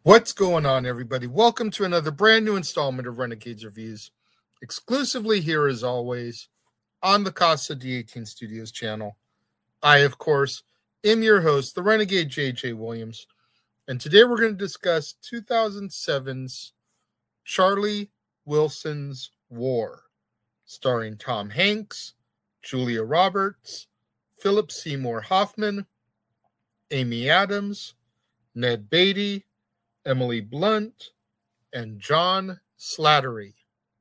What's going on, everybody? Welcome to another brand new installment of Renegades Reviews, exclusively here as always on the Casa D18 Studios channel. I, of course, am your host, the Renegade JJ Williams, and today we're going to discuss 2007's Charlie Wilson's War, starring Tom Hanks, Julia Roberts, Philip Seymour Hoffman, Amy Adams, Ned Beatty, Emily Blunt, and John Slattery.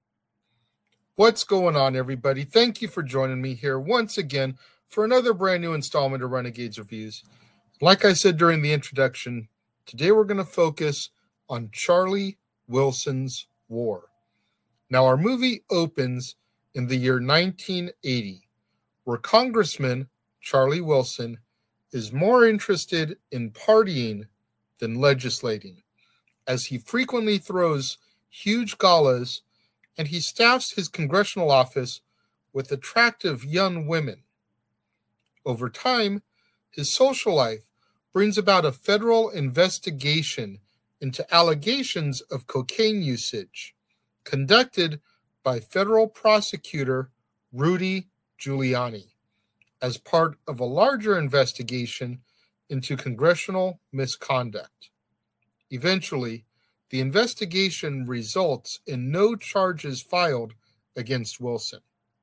What's going on, everybody? Thank you for joining me here once again for another brand new installment of Renegades Reviews. Like I said during the introduction, today we're going to focus on Charlie Wilson's War. Now, our movie opens in the year 1980, where Congressman Charlie Wilson is more interested in partying than legislating, as he frequently throws huge galas and he staffs his congressional office with attractive young women. Over time, his social life brings about a federal investigation into allegations of cocaine usage conducted by federal prosecutor Rudy Giuliani as part of a larger investigation into congressional misconduct. Eventually, the investigation results in no charges filed against Wilson.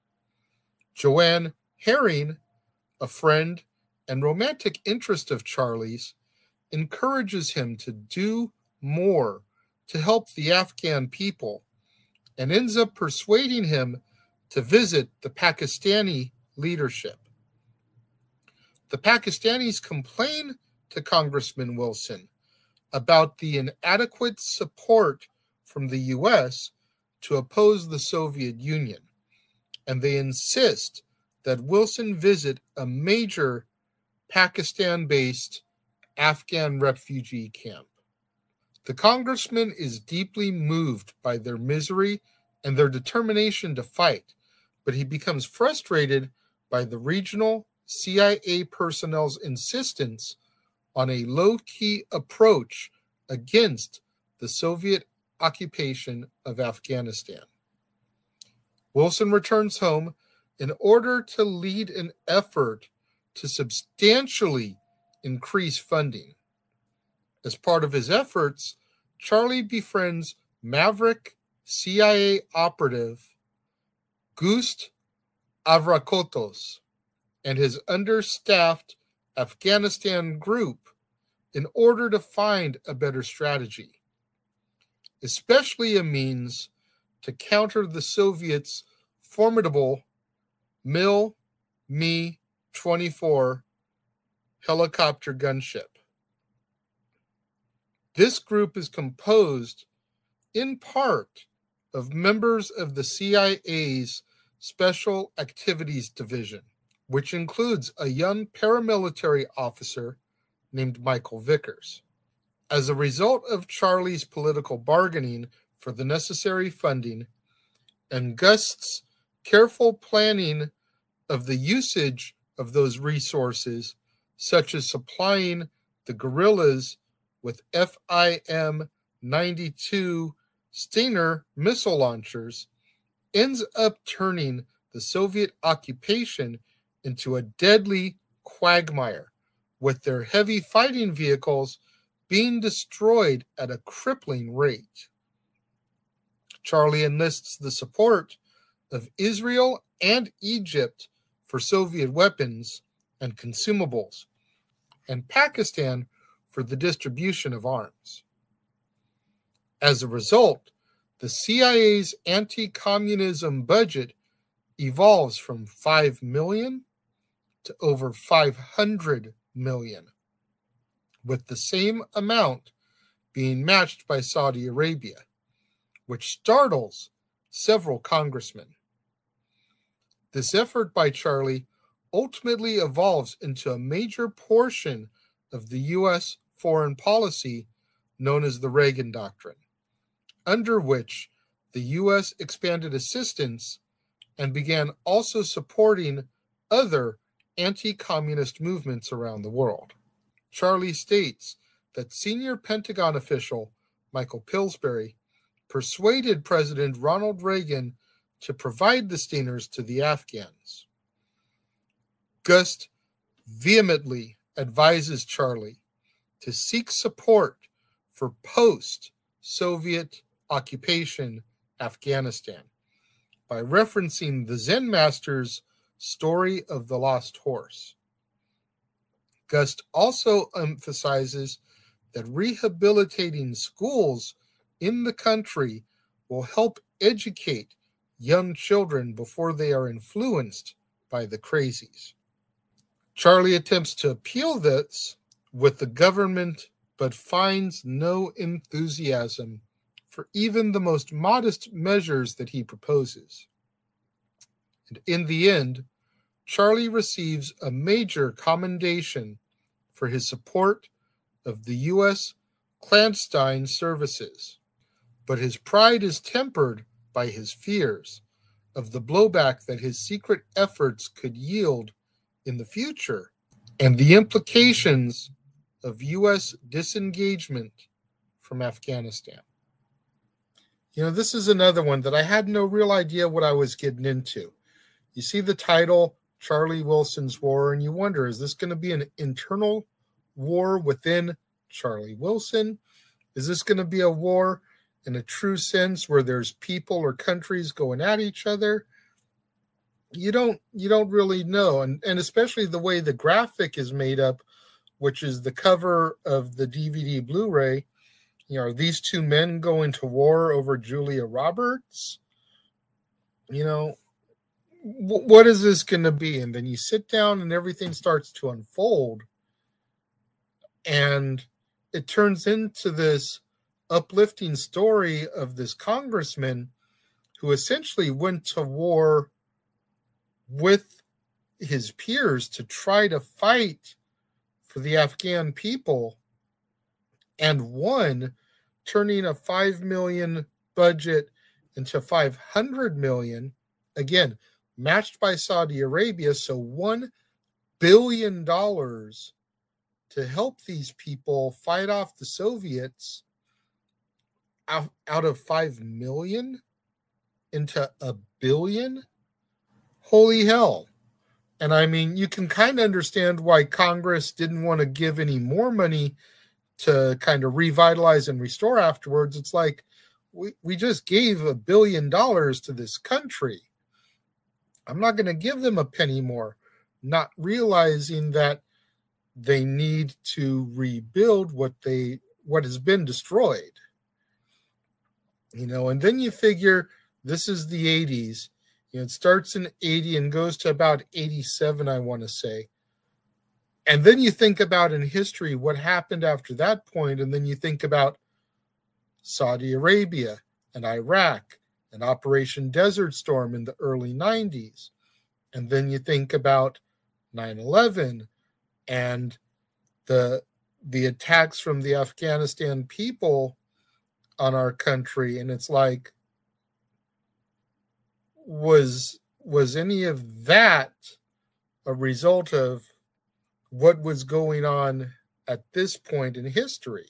Joanne Herring, a friend and romantic interest of Charlie's, encourages him to do more to help the Afghan people and ends up persuading him to visit the Pakistani leadership. The Pakistanis complain to Congressman Wilson about the inadequate support from the U.S. to oppose the Soviet Union, and they insist that Wilson visit a major Pakistan-based Afghan refugee camp. The congressman is deeply moved by their misery and their determination to fight, but he becomes frustrated by the regional CIA personnel's insistence on a low-key approach against the Soviet occupation of Afghanistan. Wilson returns home in order to lead an effort to substantially increase funding. As part of his efforts, Charlie befriends maverick CIA operative Gust Avrakotos and his understaffed Afghanistan group in order to find a better strategy, especially a means to counter the Soviets' formidable Mi-24 helicopter gunship. This group is composed in part of members of the CIA's Special Activities Division, which includes a young paramilitary officer named Michael Vickers. As a result of Charlie's political bargaining for the necessary funding and Gust's careful planning of the usage of those resources, such as supplying the guerrillas with FIM-92 Stinger missile launchers, ends up turning the Soviet occupation into a deadly quagmire, with their heavy fighting vehicles being destroyed at a crippling rate. Charlie enlists the support of Israel and Egypt for Soviet weapons and consumables, and Pakistan for the distribution of arms. As a result, the CIA's anti-communism budget evolves from $5 million to over $500 million, with the same amount being matched by Saudi Arabia, which startles several congressmen. This effort by Charlie ultimately evolves into a major portion of the U.S. foreign policy known as the Reagan Doctrine, under which the U.S. expanded assistance and began also supporting other anti-communist movements around the world. Charlie states that senior Pentagon official Michael Pillsbury persuaded President Ronald Reagan to provide the Stingers to the Afghans. Gust vehemently advises Charlie to seek support for post-Soviet occupation Afghanistan by referencing the Zen master's story of the lost horse. Gust also emphasizes that rehabilitating schools in the country will help educate young children before they are influenced by the crazies. Charlie attempts to appeal this with the government, but finds no enthusiasm for even the most modest measures that he proposes. And in the end, Charlie receives a major commendation for his support of the U.S. clandestine services, but his pride is tempered by his fears of the blowback that his secret efforts could yield in the future and the implications of U.S. disengagement from Afghanistan. You know, this is another one that I had no real idea what I was getting into. You see the title, Charlie Wilson's War, and you wonder, is this going to be an internal war within Charlie Wilson? Is this going to be a war in a true sense where there's people or countries going at each other? You don't really know, and especially the way the graphic is made up, which is the cover of the DVD Blu-ray. You know, are these two men going to war over Julia Roberts? You know, what is this going to be? And then you sit down and everything starts to unfold, and it turns into this uplifting story of this congressman who essentially went to war with his peers to try to fight for the Afghan people, and won, turning a $5 million budget into $500 million, again, matched by Saudi Arabia, so $1 billion to help these people fight off the Soviets out of 5 million into $1 billion. Holy hell. And I mean, you can kind of understand why Congress didn't want to give any more money to kind of revitalize and restore afterwards. It's like, we just gave $1 billion to this country. I'm not going to give them a penny more, not realizing that they need to rebuild what has been destroyed. You know, and then you figure this is the 80s. You know, it starts in 80 and goes to about 87, I want to say. And then you think about in history what happened after that point, and then you think about Saudi Arabia and Iraq and Operation Desert Storm in the early 90s. And then you think about 9/11 and the attacks from the Afghanistan people on our country. And it's like, was any of that a result of what was going on at this point in history?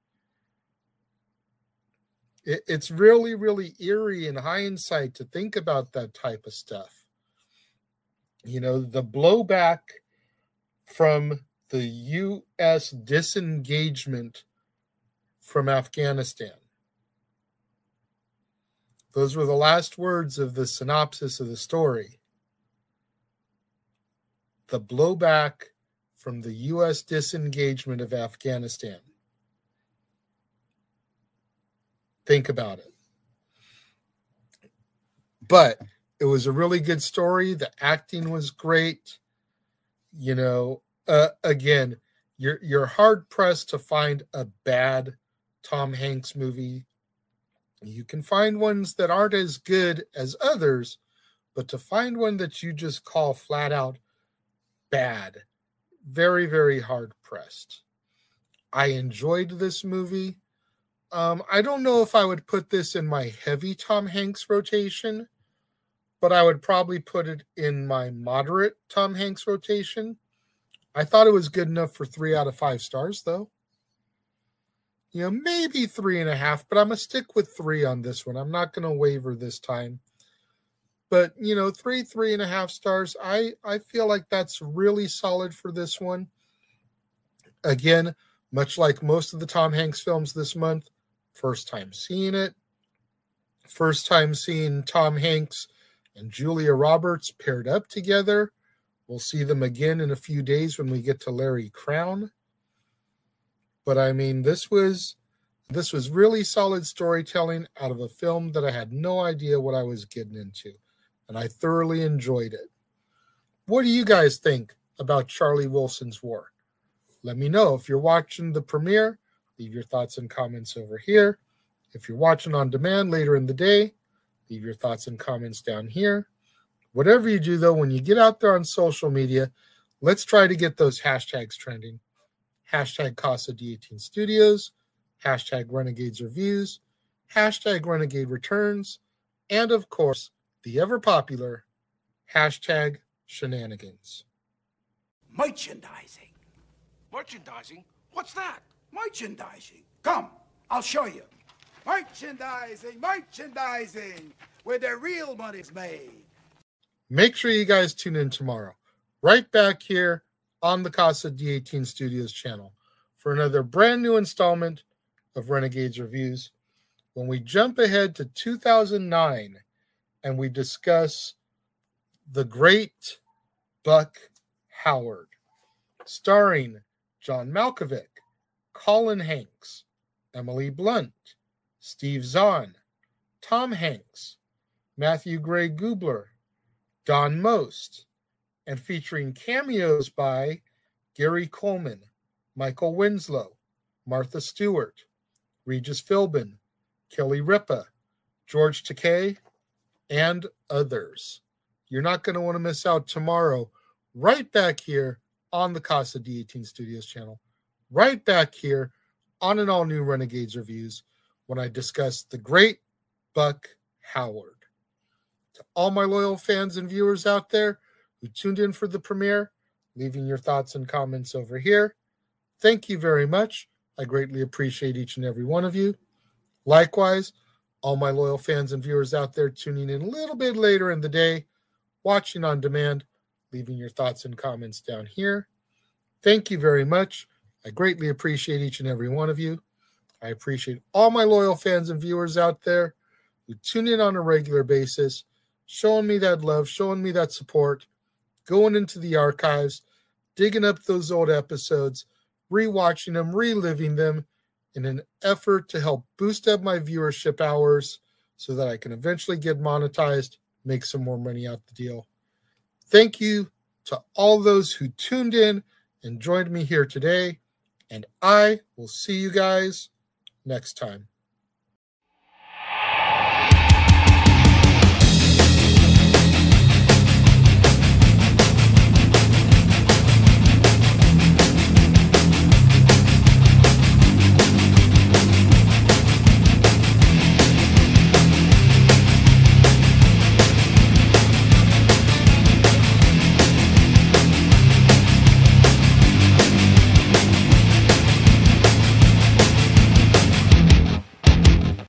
It's really, really eerie in hindsight to think about that type of stuff. You know, the blowback from the U.S. disengagement from Afghanistan. Those were the last words of the synopsis of the story. The blowback from the U.S. disengagement of Afghanistan. Think about it. But it was a really good story. The acting was great. You know, again, you're hard pressed to find a bad Tom Hanks movie. You can find ones that aren't as good as others, but to find one that you just call flat out bad, very, very hard pressed. I enjoyed this movie. I don't know if I would put this in my heavy Tom Hanks rotation, but I would probably put it in my moderate Tom Hanks rotation. I thought it was good enough for 3 out of 5 stars, though. maybe 3.5, but I'm going to stick with 3 on this one. I'm not going to waver this time. But, 3.5 stars. I feel like that's really solid for this one. Again, much like most of the Tom Hanks films this month, first time seeing it. First time seeing Tom Hanks and Julia Roberts paired up together. We'll see them again in a few days when we get to Larry Crowne. But I mean, this was really solid storytelling out of a film that I had no idea what I was getting into. And I thoroughly enjoyed it. What do you guys think about Charlie Wilson's War? Let me know. If you're watching the premiere, leave your thoughts and comments over here. If you're watching on demand later in the day, leave your thoughts and comments down here. Whatever you do, though, when you get out there on social media, let's try to get those hashtags trending. Hashtag Casa D18 Studios, hashtag Renegades Reviews, hashtag Renegade Returns, and of course, the ever popular hashtag Shenanigans. Merchandising. Merchandising? What's that? Merchandising. Come, I'll show you. Merchandising, where the real money's made. Make sure you guys tune in tomorrow, right back here on the Casa D18 Studios channel for another brand new installment of Renegades Reviews, when we jump ahead to 2009 and we discuss The Great Buck Howard, starring John Malkovich, Colin Hanks, Emily Blunt, Steve Zahn, Tom Hanks, Matthew Gray Gubler, Don Most, and featuring cameos by Gary Coleman, Michael Winslow, Martha Stewart, Regis Philbin, Kelly Ripa, George Takei, and others. You're not going to want to miss out tomorrow, right back here on the Casa D18 Studios channel, right back here on an all-new Renegades Reviews, when I discuss The Great Buck Howard. To all my loyal fans and viewers out there who tuned in for the premiere, leaving your thoughts and comments over here, thank you very much. I greatly appreciate each and every one of you. Likewise, all my loyal fans and viewers out there tuning in a little bit later in the day, watching on demand, leaving your thoughts and comments down here. Thank you very much. I greatly appreciate each and every one of you. I appreciate all my loyal fans and viewers out there who tune in on a regular basis, showing me that love, showing me that support, going into the archives, digging up those old episodes, rewatching them, reliving them in an effort to help boost up my viewership hours so that I can eventually get monetized, make some more money out the deal. Thank you to all those who tuned in and joined me here today, and I will see you guys next time.